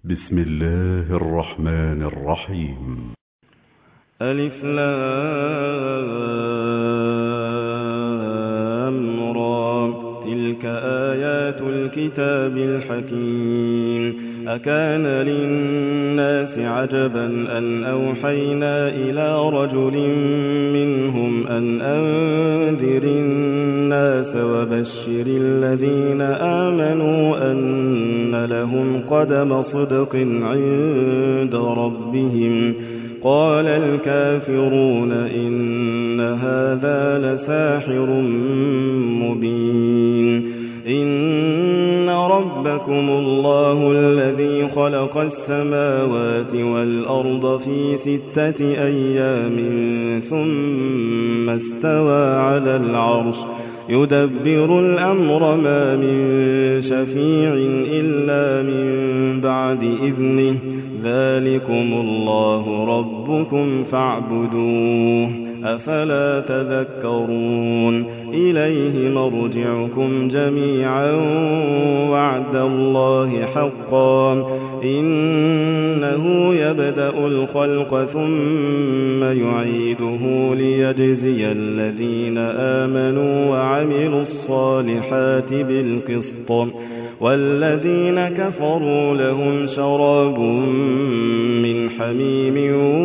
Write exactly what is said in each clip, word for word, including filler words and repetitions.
بسم الله الرحمن الرحيم. ألف لام را، تلك آيات الكتاب الحكيم. أكان للناس عجبا أن أوحينا إلى رجل منهم أن أنذر الناس وبشر الذين آمنوا أن لهم قدم صدق عند ربهم. قال الكافرون إن هذا لساحر مبين. إن ربكم الله الذي خلق السماوات والأرض في ستة أيام ثم استوى على العرش يدبر الأمر ما من شفيع إلا من بعد إذنه. ذلكم الله ربكم فاعبدوه أفلا تذكرون. إليه مرجعكم جميعا وعد الله حقا. إنه يبدأ الخلق ثم يعيده ليجزي الذين آمنوا وعملوا الصالحات بالقسط، والذين كفروا لهم شراب من حميم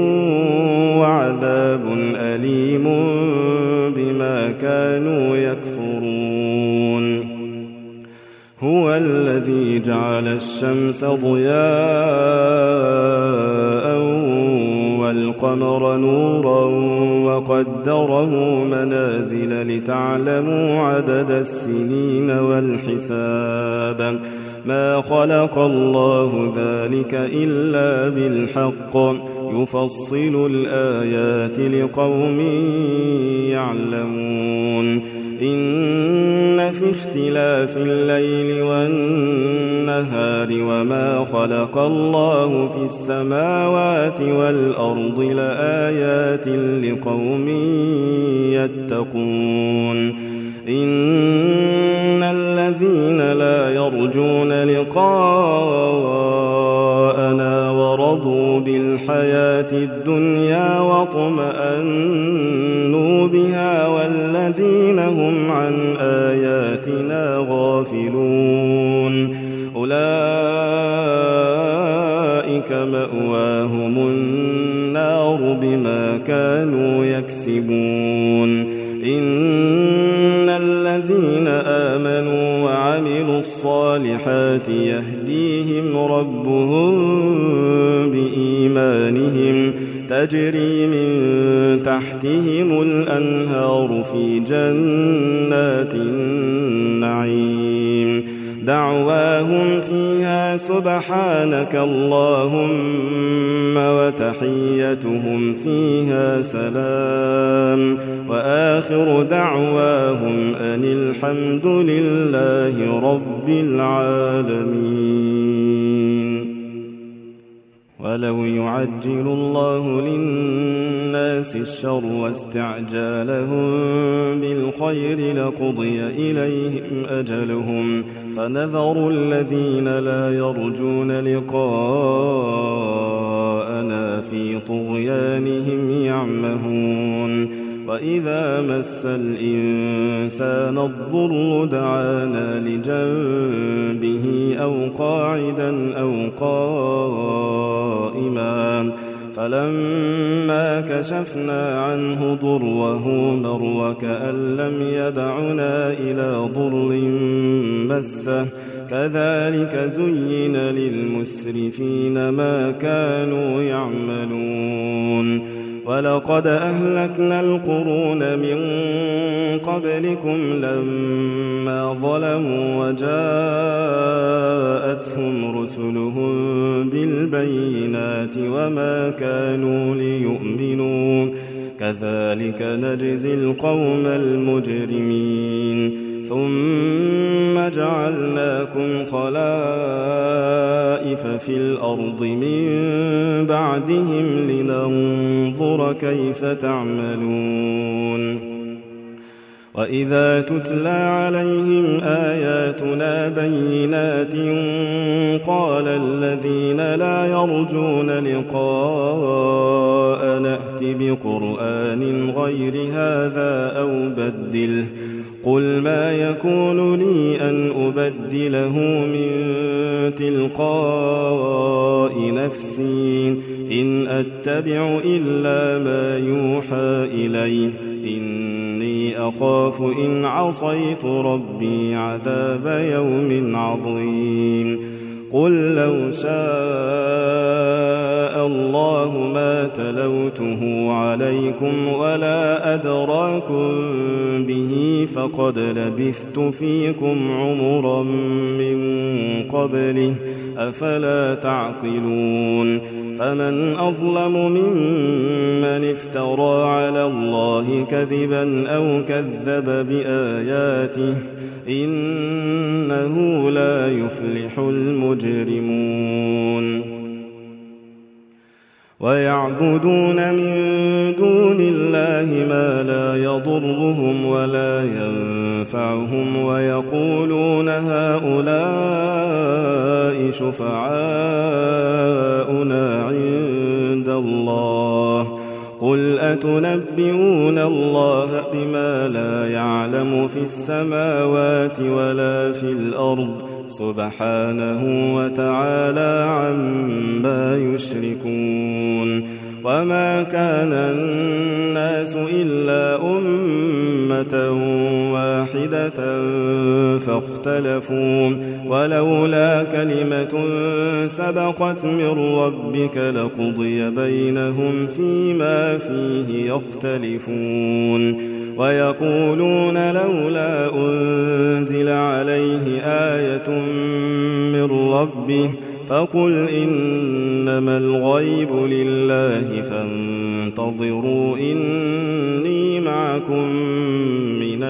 وعذاب أليم بما كانوا يكفرون. هو الذي جعل الشمس ضياء والقمر نورا وقدره منازل لتعلموا عدد السنين والحساب. ما خلق الله ذلك إلا بالحق يفصل الآيات لقوم يعلمون. إن في اختلاف الليل والنهار وما خلق الله في السماوات والأرض لآيات لقوم يتقون. إن الذين لا يرجون لقاءنا ورضوا بالحياة الدنيا واطمأنوا بها والذين هم عن آياتنا غافلون أولئك مأواهم النار بما كانوا يكسبون. إن الذين آمنوا وعملوا الصالحات يهديهم ربهم بإيمانهم تجري من تحتهم الأنهار في جنات النعيم. دعواهم فيها سبحانك اللهم وتحيتهم فيها سلام وآخر دعواهم أن الحمد لله رب العالمين. ولو يعجل الله للناس الشر واستعجالهم بالخير لقضي إليهم أجلهم فنذر الذين لا يرجون لقاءنا في طغيانهم يعمهون. وإذا مس الإنسان الضر دعانا لجنبه أو قاعدا أو قائما فلما كشفنا عنه ضره مر وكأن لم يدعنا إلى ضر مسه. كذلك زين للمسرفين ما كانوا يعملون. ولقد أهلكنا القرون من قبلكم لما ظلموا وجاءتهم رسلهم بالبينات وما كانوا ليؤمنوا. كذلك نجزي القوم المجرمين. ثم جعلناكم خلائف في الأرض من بعدهم لننظر كيف تعملون. وإذا تتلى عليهم آياتنا بينات قال الذين لا يرجون لقاء نأت بقرآن غير هذا أو بدله قل ما يكون لي أن أبدله من تلقاء نفسي إن أتبع إلا ما يوحى إلي إني أخاف إن عصيت ربي عذاب يوم عظيم قل لو شاء الله ما تلوته عليكم ولا أدراكم به فقد لبثت فيكم عمرا من قبله أفلا تعقلون فمن أظلم ممن افترى على الله كذبا أو كذب بآياته إنه لا يفلح المجرمون ويعبدون من دون الله ما لا يضرهم ولا ينفعهم ويقولون هؤلاء شفعاؤنا عند الله قل أتنبئون الله بما لا يعلم في السماوات ولا في الأرض سبحانه وتعالى عما يشركون وما كان الناس إلا أمة واحدة فاختلفوا ولولا كلمة سبقت من ربك لقضي بينهم فيما فيه يختلفون ويقولون لولا أنزل عليه آية من ربه فقل إنما الغيب لله فانتظروا إني معكم من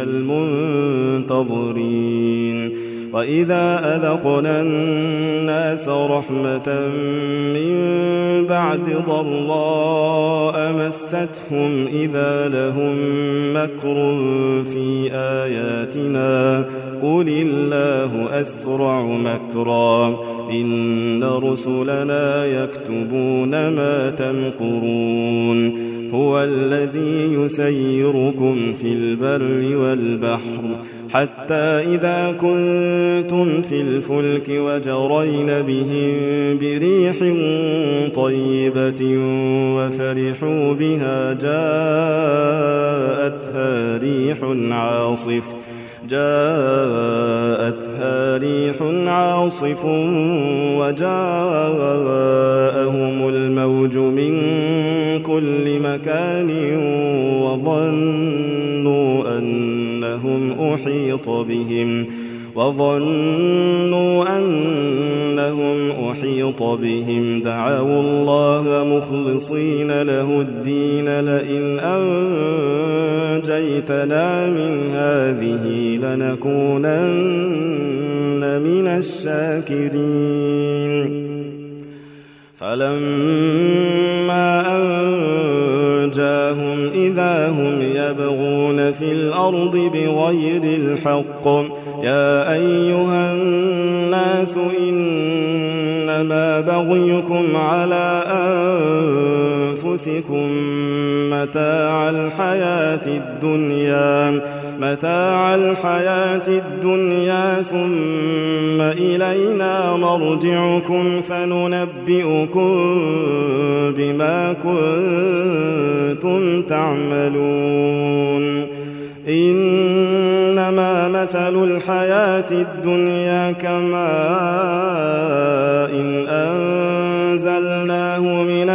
المنتظرين وإذا أذقنا الناس رحمة من بعد ضراء مستهم إذا لهم مكر في آياتنا قل الله أسرع مكرا إن رسلنا يكتبون ما تمكرون هو الذي يسيركم في البر والبحر حتى إذا كنتم في الفلك وجرين بهم بريح طيبة وفرحوا بها جاءتها ريح عاصف جاءتها ريح عاصف وجاءهم الموج من كل مكان وظنوا أنهم أحيط بهم وظنوا أنهم أحيط بهم دعوا الله مخلصين له الدين لئن أنجيتنا من هذه لنكونن من الشاكرين فلما أنجاهم إذا هم يبغون في الأرض بغير الحق يا أيها الناس إنما بغيكم على أنفسكم متاع الحياة الدنيا متاع الحياة الدنيا ثم إلينا مرجعكم فننبئكم بما كنتم تعملون إنما مثل الحياة الدنيا كماء إن أنزلناه من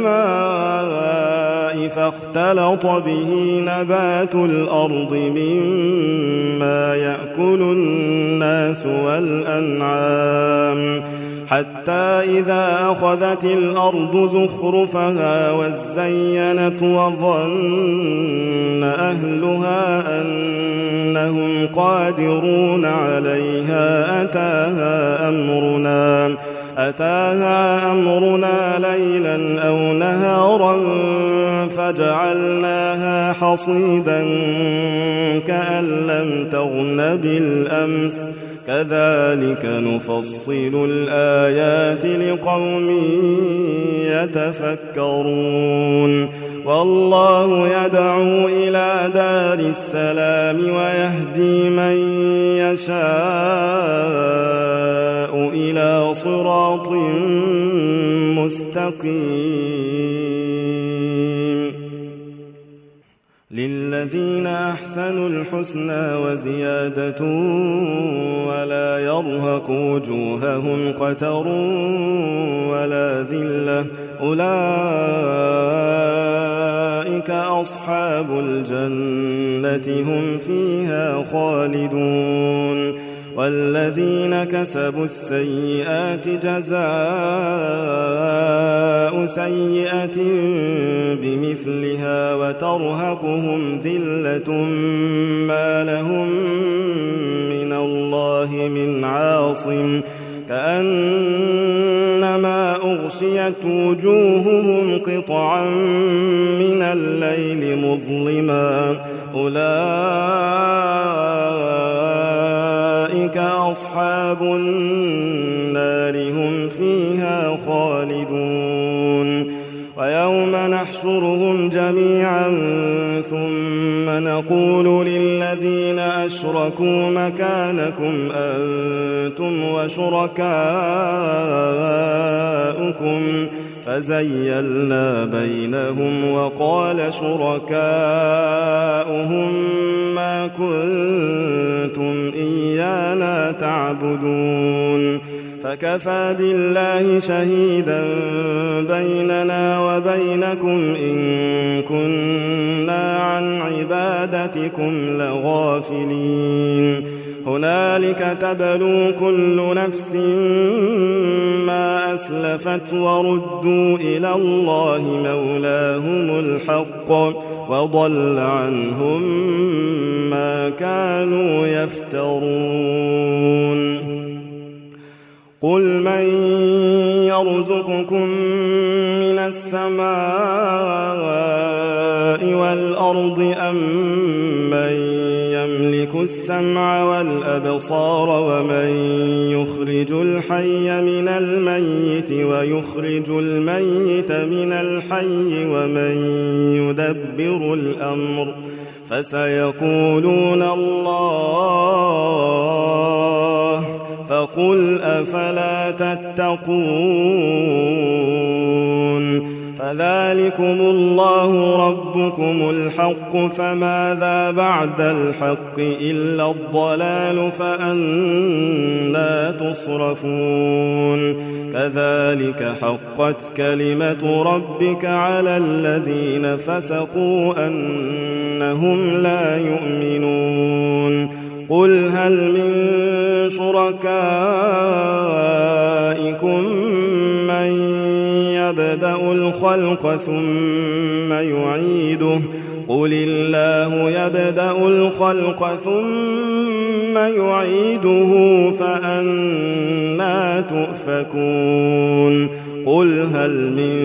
السماء فاختلط به نبات الأرض مما يأكل الناس والأنعام حتى إذا أخذت الأرض زخرفها وزينت وظن أهلها أنهم قادرون عليها أتاها أمرنا أتاها أمرنا ليلا أو نهارا فجعلناها حصيدا كأن لم تغن بالأمس كذلك نفصل الآيات لقوم يتفكرون والله يدعو إلى دار السلام ويهدي من يشاء إلى صراط مستقيم للذين أحسنوا الحسنى وزيادة ولا يرهق وجوههم قتر ولا ذلة أولئك أصحاب الجنة هم فيها خالدون والذين كسبوا السيئات جزاء سيئة بمثلها وترهقهم ذلة ما لهم من الله من عاصم كأنما أغشيت وجوههم قطعا من الليل مظلما أولئك أصحاب النار هم فيها خالدون ويوم نحشرهم جميعا ثم نقول للذين أشركوا مكانكم أنتم وشركاؤكم فزيلنا بينهم وقال شركاؤهم ما كنتم إيانا تعبدون فكفى بالله شهيدا بيننا وبينكم إن كنا عن عبادتكم لغافلين هنالك تبلو كل نفس ما أسلفت وردوا إلى الله مولاهم الحق وضل عنهم ما كانوا يفترون قل من يرزقكم من السماء والأرض أم من يملك السمع والأبصار ومن يخرج الحي من الميت ويخرج الميت من الحي ومن يدبر الأمر فسيقولون الله فقل أفلا تتقون فذلكم الله ربكم الحق فماذا بعد الحق إلا الضلال فأنى تصرفون كذلك حقت كلمة ربك على الذين فسقوا أنهم لا يؤمنون قل هل من شركائكم من يبدأ الخلق ثم يعيده قل الله يبدأ الخلق ثم يعيده فأنى تؤفكون قل هل من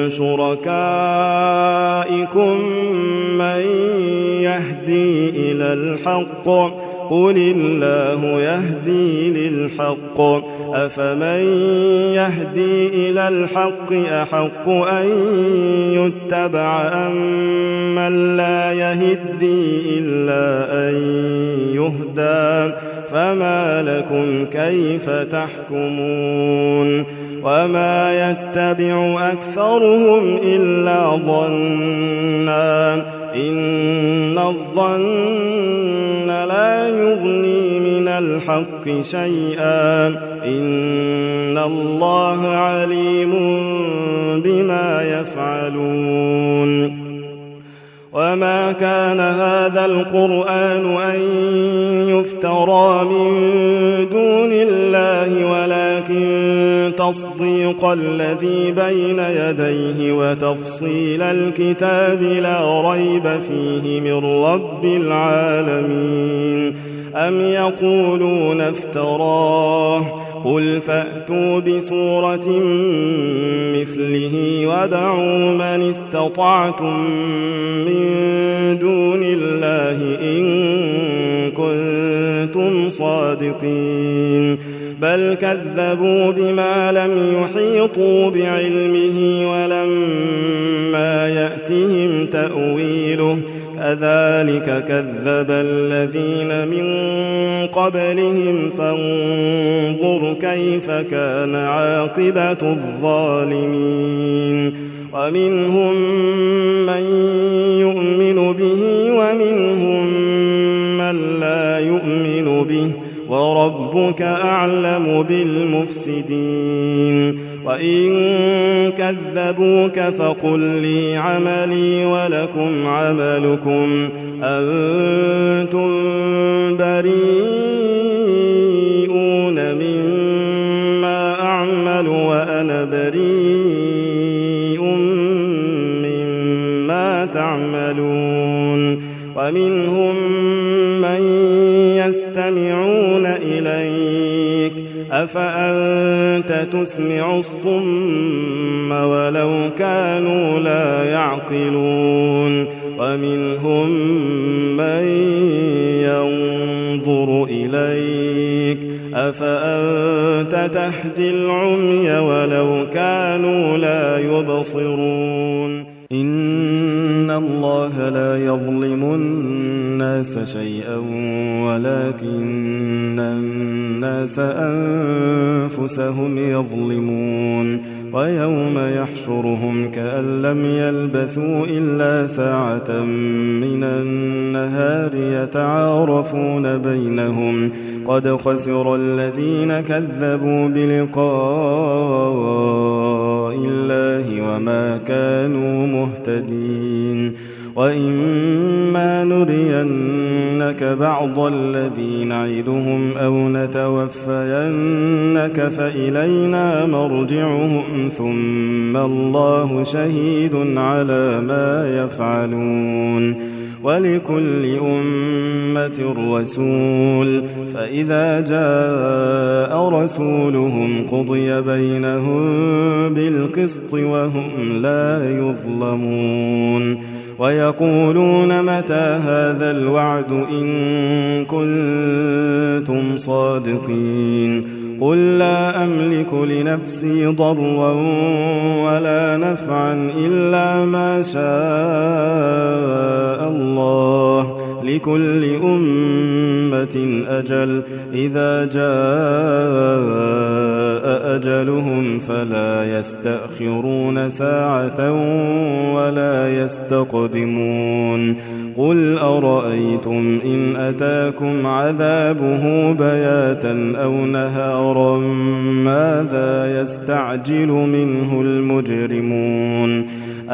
شركائكم من يهدي إلى الحق قل الله يهدي للحق أفمن يهدي إلى الحق أحق أن يتبع أم من لا يهدي إلا أن يهدى فما لكم كيف تحكمون وما يتبع أكثرهم إلا ظنا إن الظن لا يغني من الحق شيئا إن الله عليم بما يفعلون وما كان هذا القرآن أن يفترى من دون الله ولكن تصديق الذي بين يديه وتفصيل الكتاب لا ريب فيه من رب العالمين أم يقولون افتراه قل فأتوا بسورة مثله وادعوا من استطعتم من دون الله إن كنتم صادقين بل كذبوا بما لم يحيطوا بعلمه ولما يأتهم تأويله كذلك كذب الذين من قبلهم فانظر كيف كان عاقبة الظالمين ومنهم من يؤمن به ومنهم من لا يؤمن به وربك أعلم بالمفسدين وإن كذبوك فقل لي عملي ولكم عملكم أنتم بريئون مما أعمل وأنا بريء مما تعملون ومنهم من يستمعون إليك أفأنت تسمع الصم ولو كانوا لا يعقلون ومنهم من ينظر إليك أفأنت تهدي العمي ولو كانوا لا يبصرون إن الله لا يظلم الناس شيئا ولكن الناس أنفسهم يظلمون ويوم يحشرهم كأن لم يلبثوا إلا ساعة من النهار يتعارفون بينهم قد خسر الذين كذبوا بلقاء الله وما كانوا مهتدين وإما نرينك بعض الذي نعدهم أو نتوفينك فإلينا مرجعهم ثم الله شهيد على ما يفعلون ولكل أمة رسول فإذا جاء رسولهم قضي بينهم بالقسط وهم لا يظلمون ويقولون متى هذا الوعد إن كنتم صادقين قل لا أملك لنفسي ضرا ولا نفعا إلا ما شاء الله لكل أمة أجل إذا جاء أجلهم فلا يستأخرون ساعة ولا يستقدمون قل أرأيتم إن أتاكم عذابه بياتا أو نهارا ماذا يستعجل منه المجرمون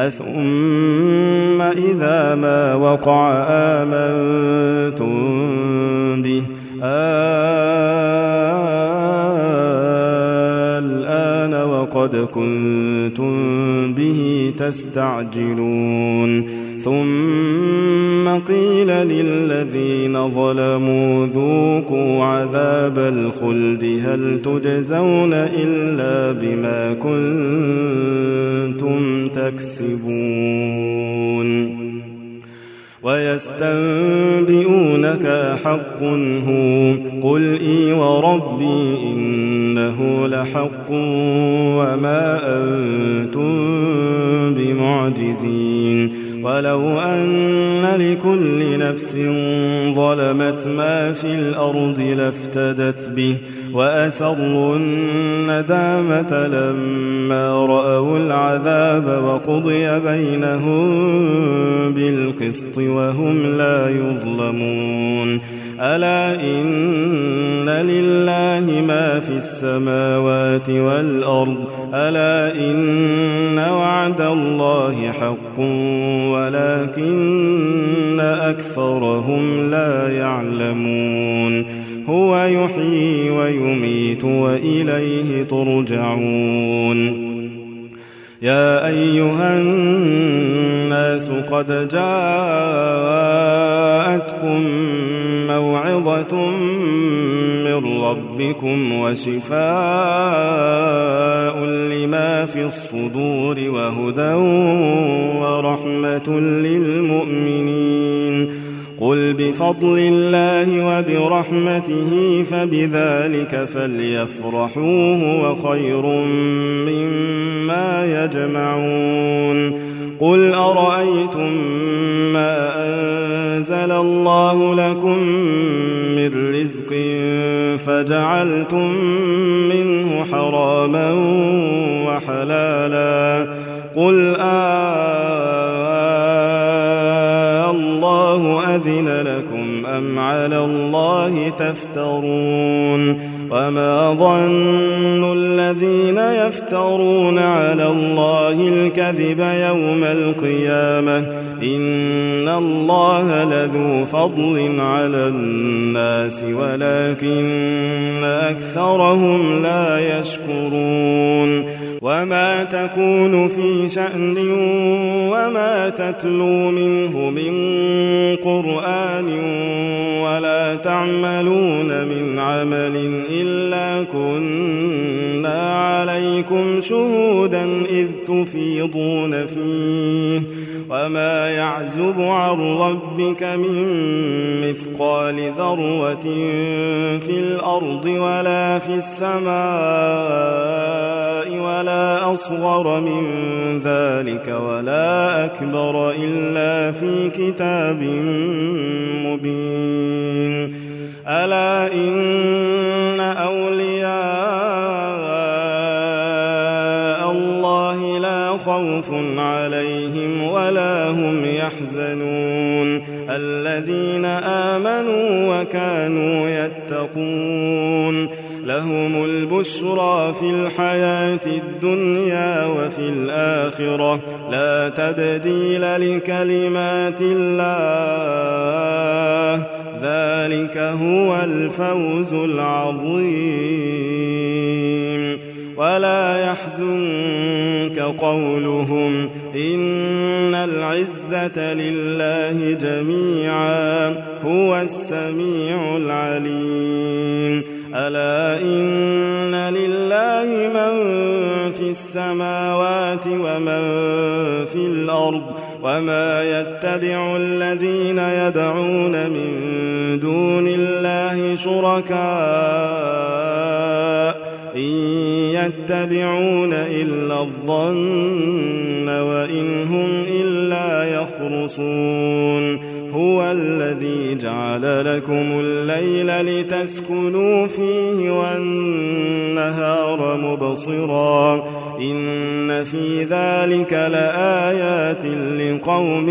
أثم إذا ما وقع آمنتم به الآن وقد كنتم به تستعجلون ثم قيل للذين ظلموا ذوقوا عذاب الخلد هل تجزون إلا بما كنتم تكسبون ويستنبئونك حق هو قل إي وربي إنه لحق وما أنتم بمعجزين ولو أن لكل نفس ظلمت ما في الأرض لافتدت به وأسروا الندامة لما رأوا العذاب وقضي بينهم بالقسط وهم لا يظلمون ألا إن لله ما في السماوات والأرض ألا إن وعد الله حق ولكن أكثرهم لا يعلمون هو يحيي ويميت وإليه ترجعون يا أيها الناس قد جاءتكم موعظة من من ربكم وشفاء لما في الصدور وهدى ورحمة للمؤمنين. قل بفضل الله وبرحمته فبذلك فليفرحوا هو خير مما يجمعون. قل أرأيتم ما أنزل الله لكم من رزق فجعلتم منه حراما وحلالا قل آه الله أذن لكم أم على الله تفترون. وما ظن الذين يفترون على الله الكذب يوم القيامة إن الله لذو فضل على الناس ولكن أكثرهم لا يشكرون. وما تكون في شأن وما تتلو منه من قرآن ولا تعملون من عمل إلا كنا عليكم شهودا إذ تفيضون فيه. وما يعزب عن ربك من مثقال ذرة في الأرض ولا في السماء ولا أصغر من ذلك ولا أكبر إلا في كتاب مبين. ألا إن أولياء الله لا خوف عليهم ولا هم يحزنون الذين آمنوا وكانوا يتقون. لهم البشرى في الحياة الدنيا وفي الآخرة لا تبديل لكلمات الله ذلك هو الفوز العظيم. ولا يحزنك قولهم إن العزة لله جميعا هو السميع العليم. ألا إن لله من في السماوات ومن في الأرض وما يتبع الذين يدعون من دون الله شركاء إن يتبعون إلا الظن وإن هم إلا يخرصون. هو الذي جعل لكم الليل لتسكنوا فيه والنهار مبصرا إن في ذلك لآيات لقوم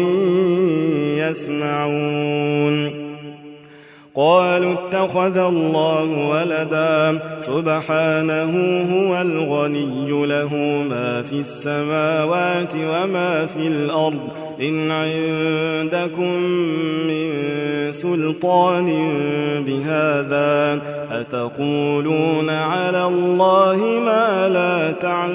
يسمعون. قالوا اتخذ الله ولدا سبحانه هو الغني له ما في السماوات وما في الأرض إن عندكم من سلطان بهذا أتقولون على الله ما لا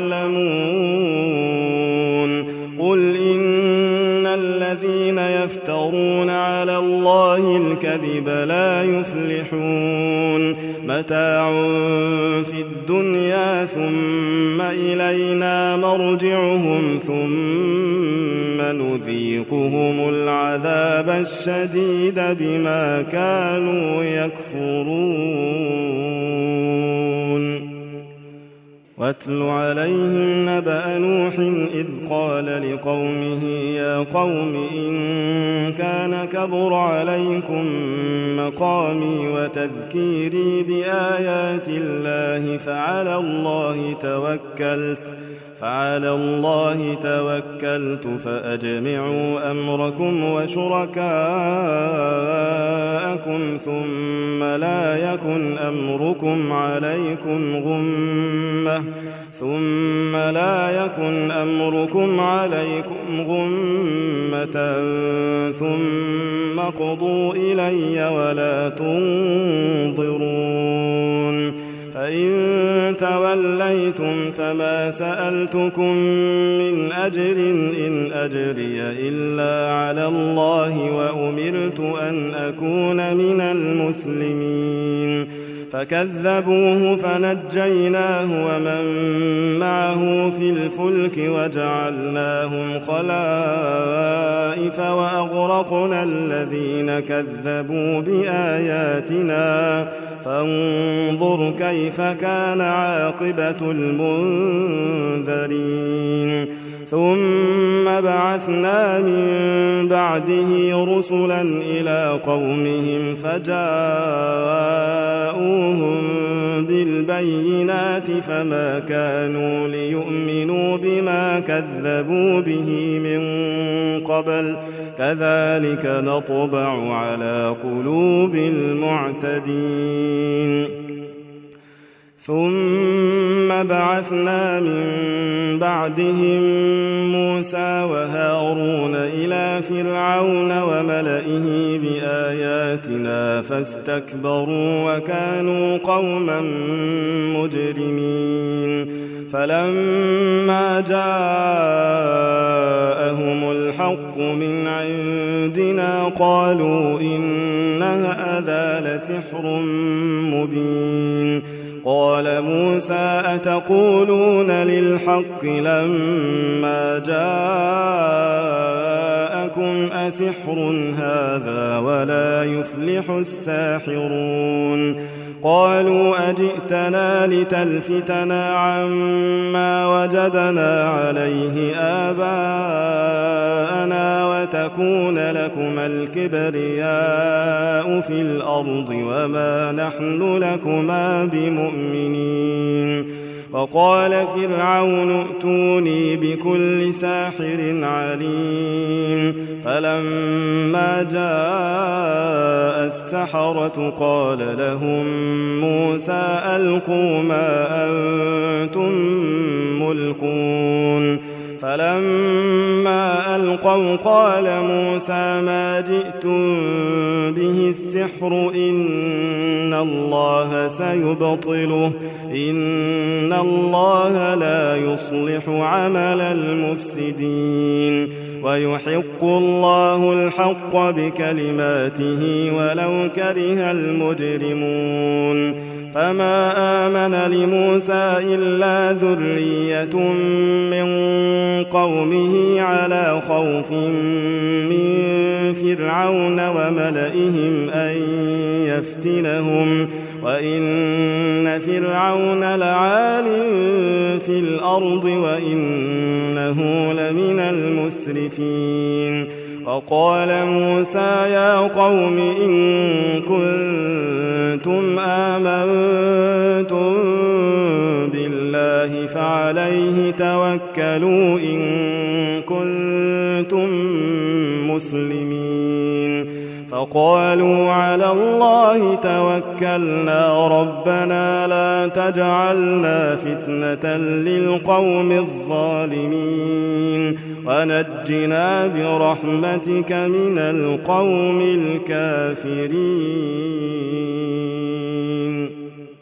تعلمون. قل إن الذين يفترون على الله الكذب لا يفلحون. متاع في الدنيا ثم إلينا مرجعهم ثم نذيقهم العذاب الشديد بما كانوا يكفرون. واتل عليهم نبأ نوح إذ قال لقومه يا قوم إن كان كبر عليكم مقامي وتذكيري بآيات الله فعلى الله توكلت فعلى الله توكلت فأجمعوا أمركم وشركاءكم ثم لا يكن أمركم عليكم غمة ثم لا يكن أمركم عليكم غمة ثم قضوا إلي ولا تنظرون. فإن توليتم فما سألتكم من أجر إن أجري إلا على الله وأمرت أن أكون من المسلمين. فكذبوه فنجيناه ومن معه في الفلك وجعلناهم خلائف وأغرقنا الذين كذبوا بآياتنا فانظر كيف كان عاقبة المنذرين ثم بعثنا من بعده رسلا إلى قومهم فجاءوهم بالبينات فما كانوا ليؤمنوا بما كذبوا به من قبل كذلك نطبع على قلوب المعتدين ثم بعثنا من بعدهم موسى وهارون إلى فرعون وملئه بآياتنا فاستكبروا وكانوا قوما مجرمين فلما جاءهم الحق من عندنا قالوا إن هذا لسحر مبين قال موسى أتقولون للحق لما جاءكم أسحر هذا ولا يفلح الساحرون قالوا أجئتنا لتلفتنا عما وجدنا عليه آباءنا وتكون لكما الكبرياء في الأرض وما نحن لكما بمؤمنين وقال فرعون ائتوني بكل ساحر عليم فلما جاء السحرة قال لهم موسى ألقوا ما أنتم ملقون فلما ألقوا قال موسى ما جئتم به السحر إن الله سيبطله إن الله لا يصلح عمل المفسدين ويحق الله الحق بكلماته ولو كره المجرمون فما آمن لموسى إلا ذرية من قومه على خوف من فرعون وملئهم أن يفتنهم وإن فرعون لعال في الأرض وإنه لمن المسرفين وقال موسى يا قوم إن كنتم آمنتم بالله فعليه توكلوا إن كنتم مسلمين فقالوا على الله توكلنا ربنا لا تجعلنا فتنة للقوم الظالمين ونجنا برحمتك من القوم الكافرين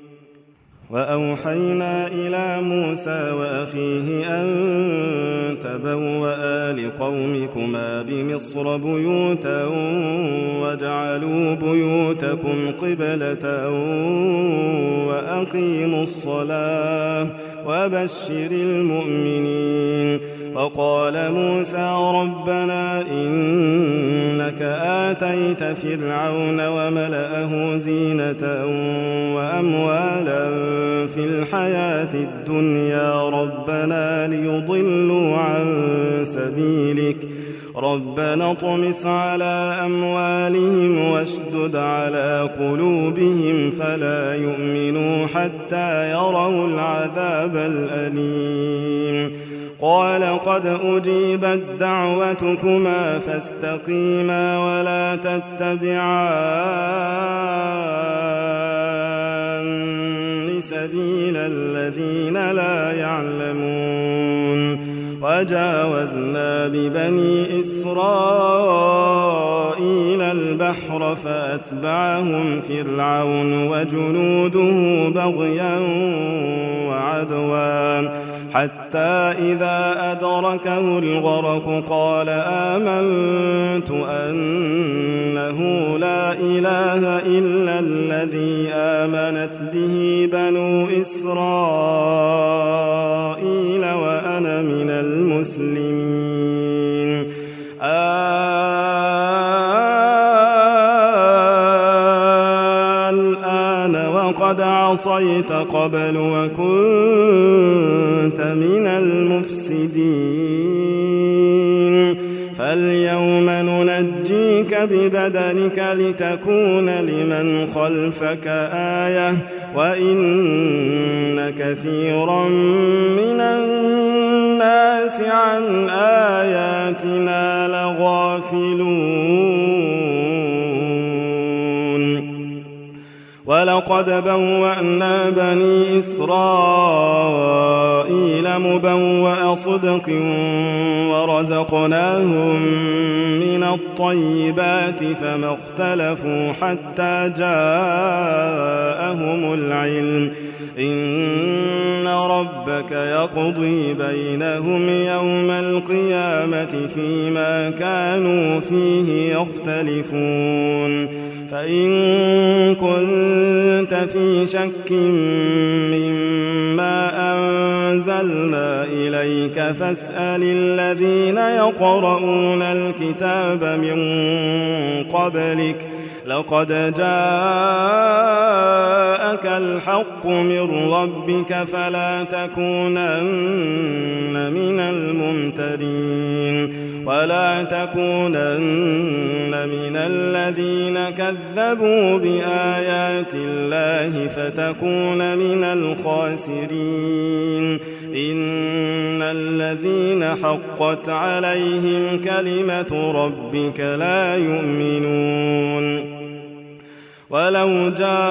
وأوحينا إلى موسى وأخيه أن تبوأ لقومكما بمصر بيوتا واجعلوا بيوتكم قبلة وأقيموا الصلاة وبشر المؤمنين وقال موسى ربنا إنك آتيت فرعون وملأه زينة وأموالا في الحياة الدنيا ربنا ليضلوا عن سبيلك ربنا اطمس على أموالهم واشدد على قلوبهم فلا يؤمنوا حتى يروا العذاب الأليم قال قد أجيبت دعوتكما فاستقيما ولا تتبعان سبيل الذين لا يعلمون وجاوزنا ببني إسرائيل البحر فأتبعهم فرعون وجنوده بغيا وعدوا حتى حتى إذا أدركه الغرق قال آمنت أنه لا إله إلا الذي آمنت به بنو إسرائيل وأنا من المسلمين. الآن وقد عصيت قبل وكنت من المفسدين، فاليوم ننجيك ببدنك لتكون لمن خلفك آية وإن كثيرا من الناس عن آياتنا لغافلون. ولقد بوأنا بني إسرائيل مبوأ صدق ورزقناهم من الطيبات فما اختلفوا حتى جاءهم العلم. إن ربك يقضي بينهم يوم القيامة فيما كانوا فيه يختلفون. فإن كنت في شك مما أنزلنا إليك فاسأل الذين يقرؤون الكتاب من قبلك لقد جاءك الحق من ربك فلا تكونن من الممترين ولا تكونن من الذين كذبوا بآيات الله فتكون من الخاسرين. إن الذين حقت عليهم كلمة ربك لا يؤمنون. ولو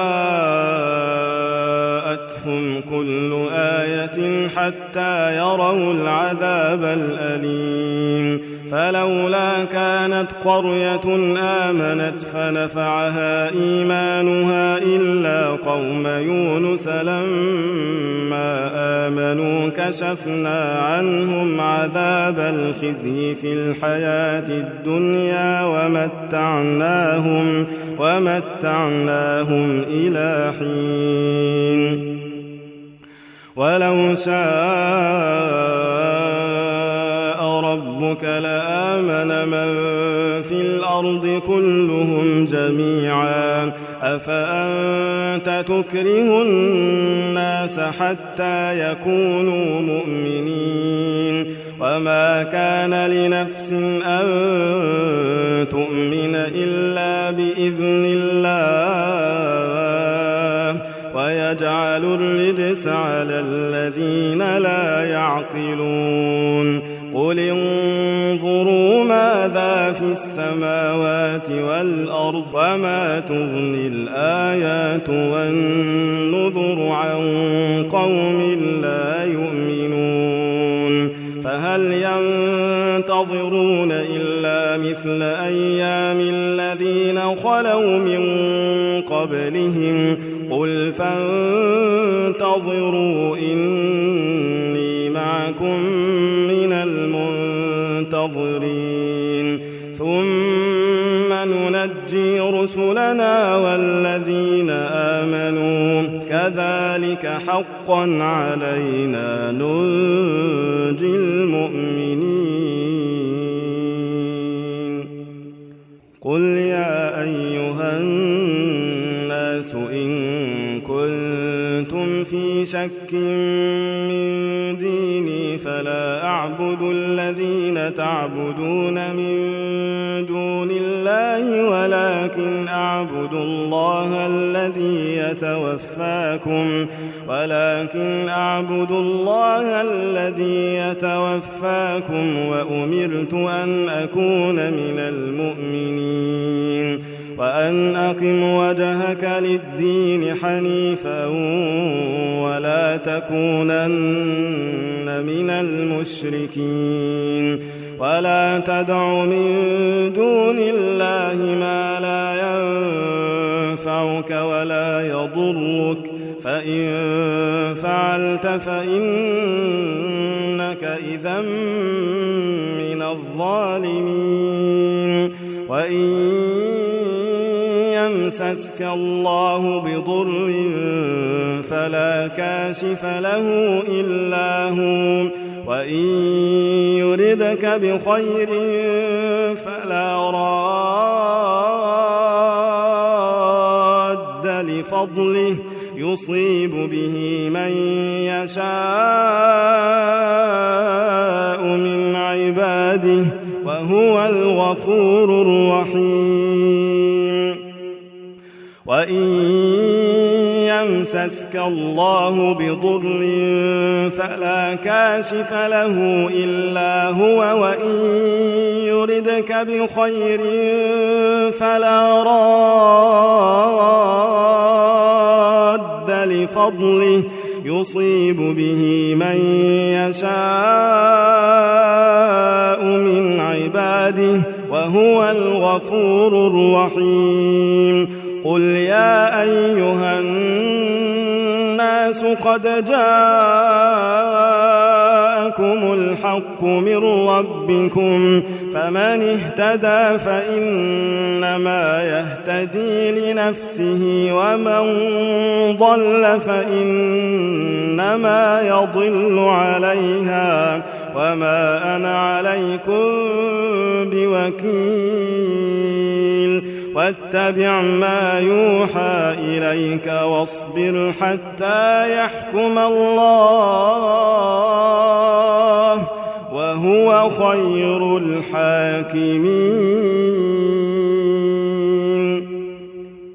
جاءتهم كل آية حتى يروا العذاب الأليم فلولا كانت قرية آمنت فنفعها إيمانها إلا قوم يونس لما آمنوا كشفنا عنهم عذاب الخزي في الحياة الدنيا ومتعناهم ومتعناهم إلى حين. ولو شاء ربك لآمن من في الأرض كلهم جميعا أفأنت تكره الناس حتى يكونوا مؤمنين. وما كان لنفس أن تؤمن إلا بإذن الله ويجعل الرجس على الذين لا يعقلون. قل انظروا ماذا في السماوات والأرض وما تغني الآيات والنذر عن قوم لا يؤمنون. فهل ينتظرون إلا مثل أيام الذين خلوا من قبلهم قل فانتظروا إني معكم من المنتظرين. ثم ننجي رسلنا والذين آمنوا كذلك حقا علينا ننجي المؤمنين. قل يا أيها الناس إن كنتم في شك من ديني فلا أعبد الذين تعبدون من دون الله ولكن أعبد الله الذي يتوفاكم ولكن أعبد الله الذي يتوفاكم وأمرت أن أكون من المؤمنين وأن أقم وجهك للدين حنيفا ولا تكونن من المشركين ولا تدع من دون الله ما لا ينفعك ولا يضرك فإن فعلت فإنك من الظالمين وإن يمسسك الله بضر فلا كاشف له إلا هو وإن يردك بخير فلا راد لفضله يصيب به من يشاء من عباده وهو الغفور الرحيم وإن يمسسك الله بضر فلا كاشف له إلا هو وإن يردك بخير فلا راد لفضله يصيب به من يشاء من عباده وهو الغفور الرحيم قل يا أيها الناس قد جاءكم الحق من ربكم فمن اهتدى فإنما يهتدي لنفسه ومن ضل فإنما يضل عليها وما أنا عليكم بوكيل واتبع ما يوحى إليك واصبر حتى يحكم الله وهو خير الحاكمين.